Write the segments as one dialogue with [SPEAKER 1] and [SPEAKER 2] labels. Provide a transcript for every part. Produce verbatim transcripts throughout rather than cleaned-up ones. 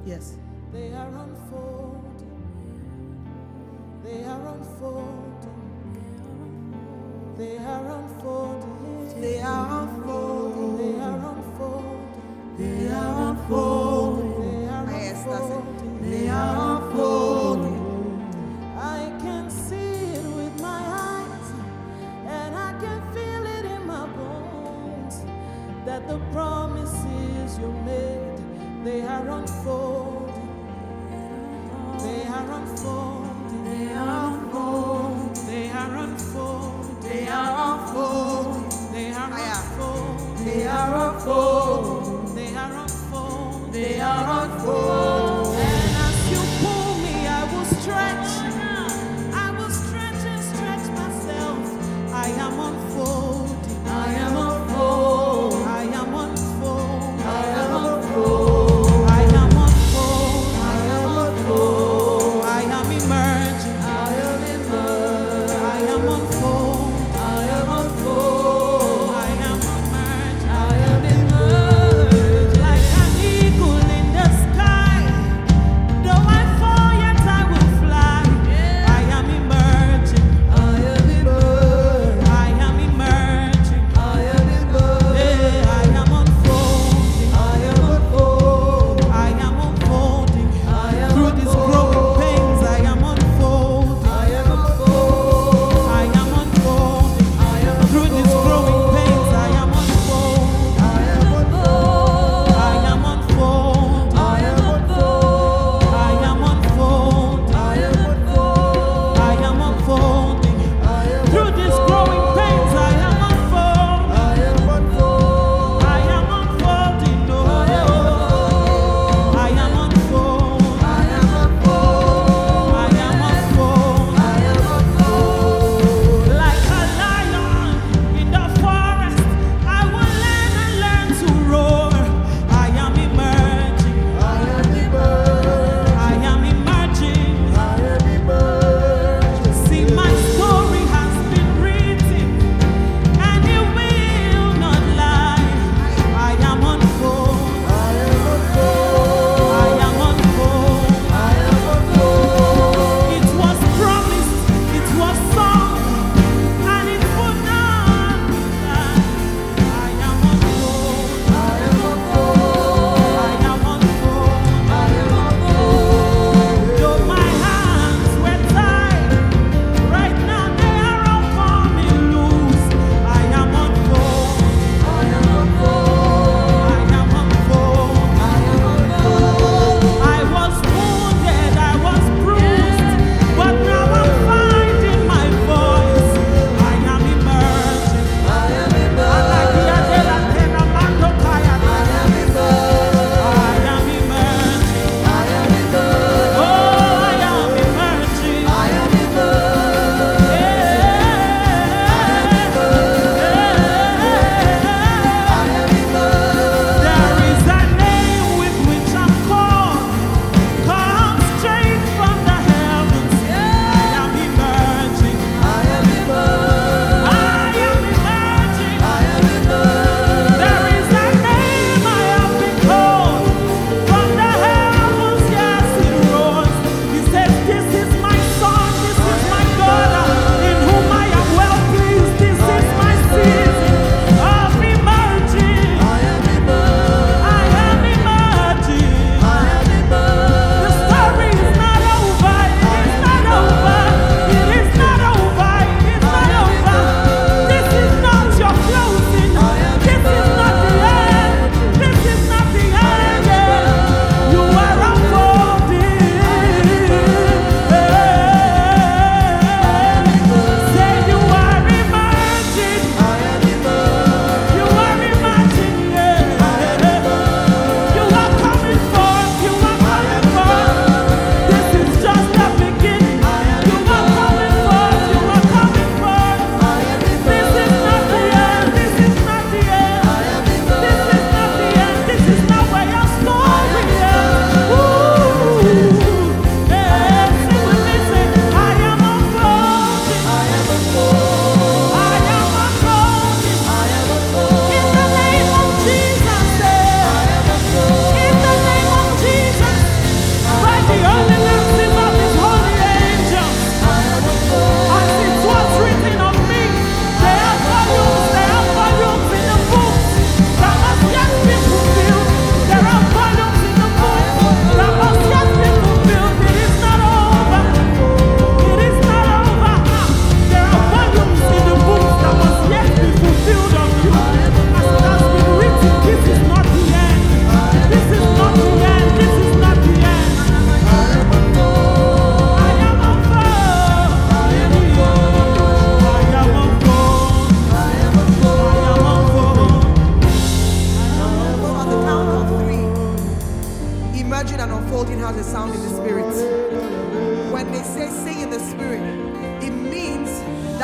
[SPEAKER 1] Yes.
[SPEAKER 2] They are unfolding. They are unfolding. They are unfolding.
[SPEAKER 1] They are unfolding.
[SPEAKER 2] They are unfolding.
[SPEAKER 1] They are unfolding.
[SPEAKER 2] They are
[SPEAKER 1] Yes, that's it.
[SPEAKER 2] unfolding.
[SPEAKER 1] They are unfolding.
[SPEAKER 2] I can see it with my eyes, and I can feel it in my bones, that the promises you made, they are unfolding. They are unfolding.
[SPEAKER 1] They are unfolding.
[SPEAKER 2] They are unfolding.
[SPEAKER 1] They are unfolding.
[SPEAKER 2] They are
[SPEAKER 1] Aya.
[SPEAKER 2] unfolding.
[SPEAKER 1] They are unfolding.
[SPEAKER 2] They are unfolding.
[SPEAKER 1] They are unfolding.
[SPEAKER 2] And as you pull me, I will stretch. I will stretch and stretch myself. I am unfolding.
[SPEAKER 1] I am unfolding.
[SPEAKER 2] I am unfolding.
[SPEAKER 1] I am unfolding.
[SPEAKER 2] I am unfolding.
[SPEAKER 1] I am unfolding.
[SPEAKER 2] I am immersed.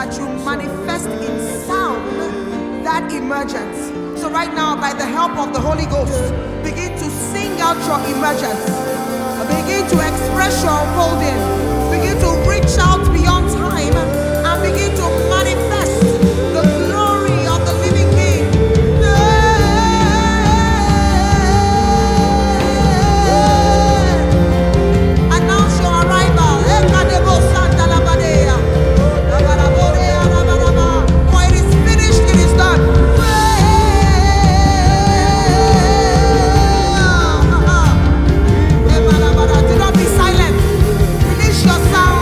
[SPEAKER 3] that you manifest in sound that emergence. So right now, by the help of the Holy Ghost, begin to sing out your emergence. Begin to express your unfolding. Begin to reach out beyond time and begin to manifest the glory of the living King. Announce your arrival. For it is finished, it is done. Do not be silent. Release your sound.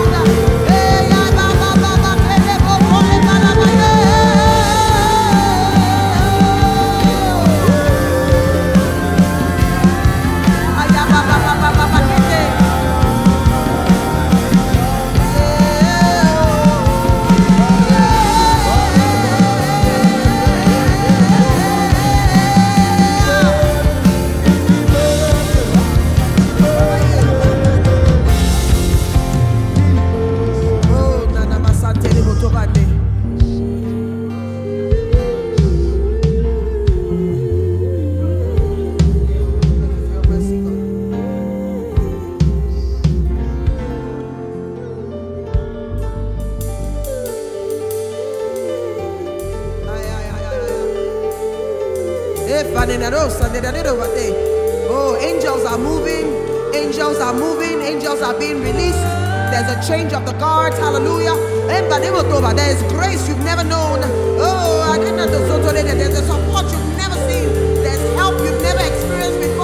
[SPEAKER 3] Oh, angels are moving, angels are moving, angels are being released. There's a change of the guards, hallelujah. There is grace you've never known. Oh, I didn't know. There's a support you've never seen. There's help you've never experienced before.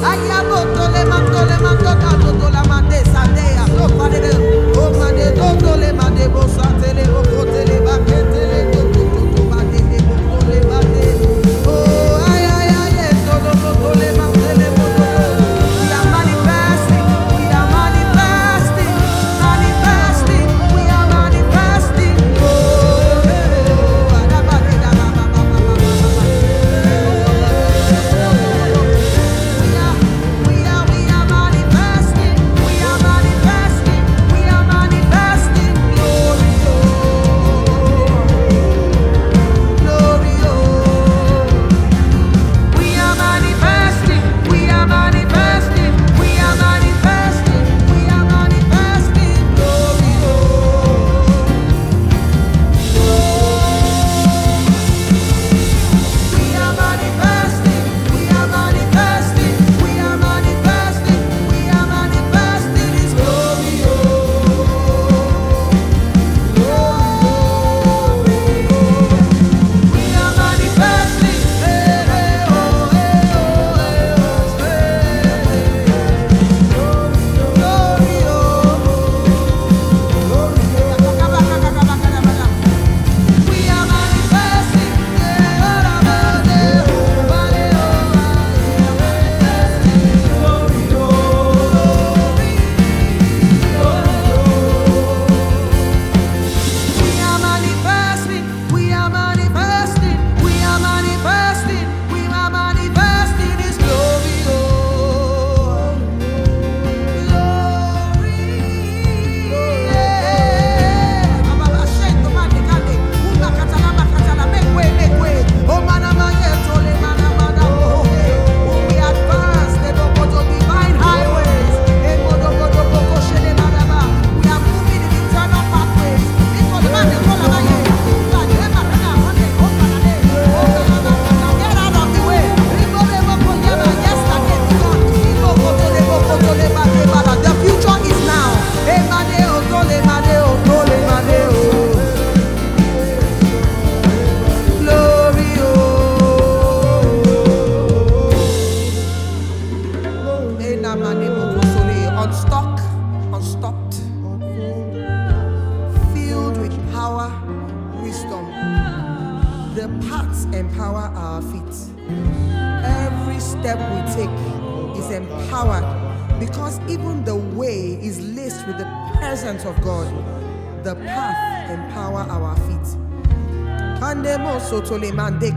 [SPEAKER 3] We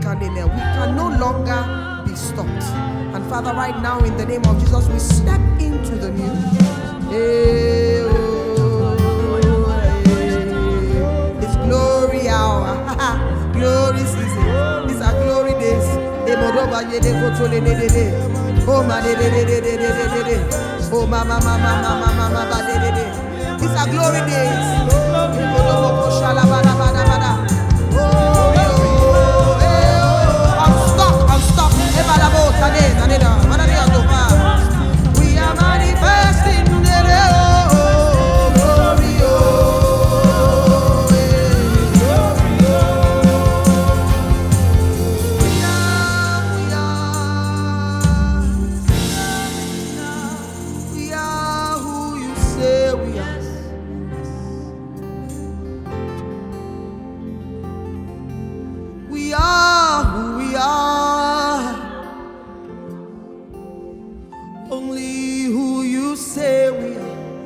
[SPEAKER 3] can no longer be stopped. And Father, right now in the name of Jesus, we step into the new. Hey, oh, hey, it's glory. ye de go to le de de de. Oh ma de de de de de de de de. Oh ma ma ma ma ma ma ma ma ba de de de. These are glory days. Oh yo, eh oh, unstop, unstop. Eba la bo tade, tade da, mana de ando pa. We are manifesting the glory. Oh, we are, we are, we are who you say we are. We are who we are. Only who you say we are.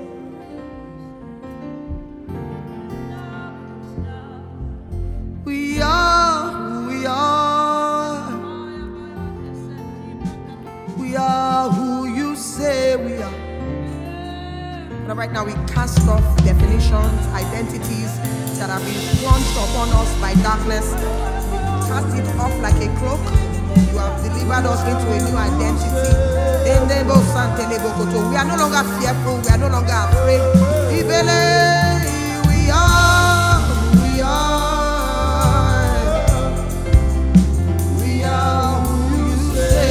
[SPEAKER 3] We are who we are. We are who you say we are. And right now we cast off definitions, identities that have been plunged upon us by darkness. Cast it off like a cloak. You have delivered us into a new identity. We are no longer fearful. We are no longer afraid. We are, we are, we are who you say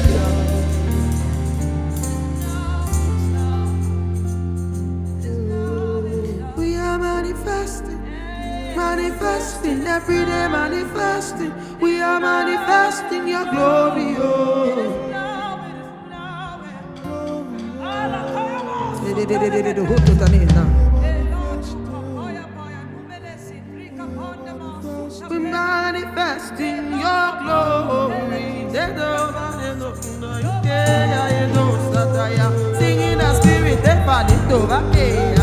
[SPEAKER 3] we are. We are manifesting, manifesting every day, manifesting. We are manifesting your glory, oh. We're manifesting your glory. Singing the spirit, they fall it over.